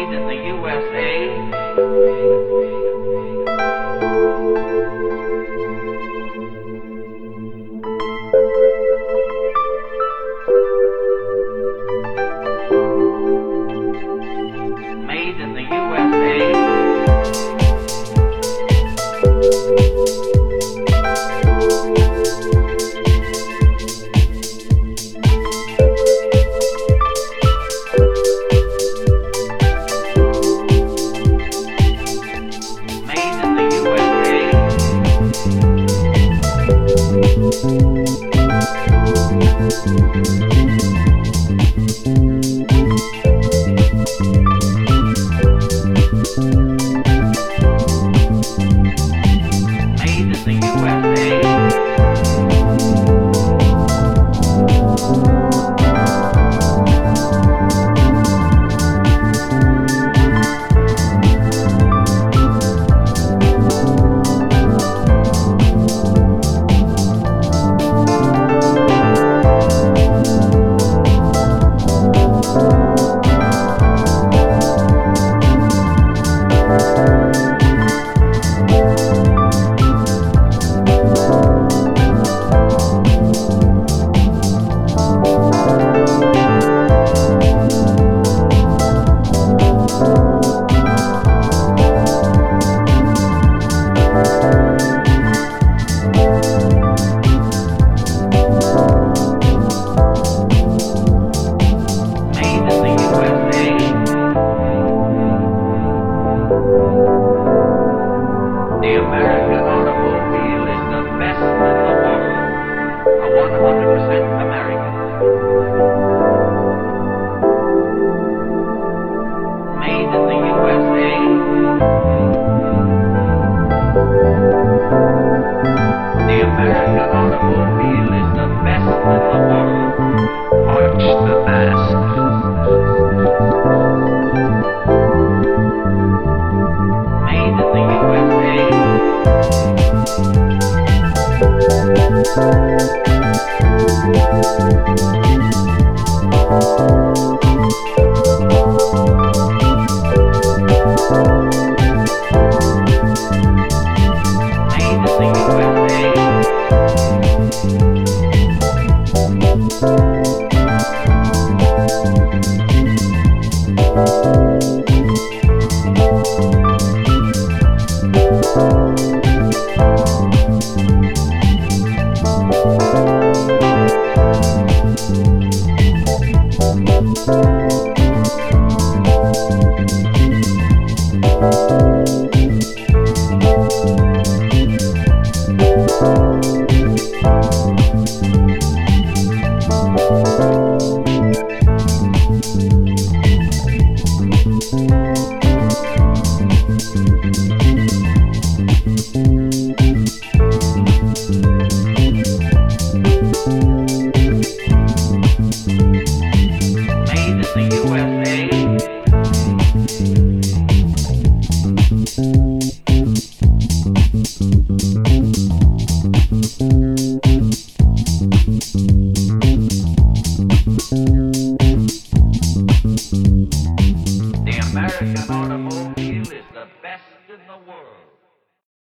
Made in the USA. Made in the USA. The American automobile is the best in the world. A 100% American. Made in the USA. The American automobile is the best in the world. Watch the best. Made in the USA. The USA.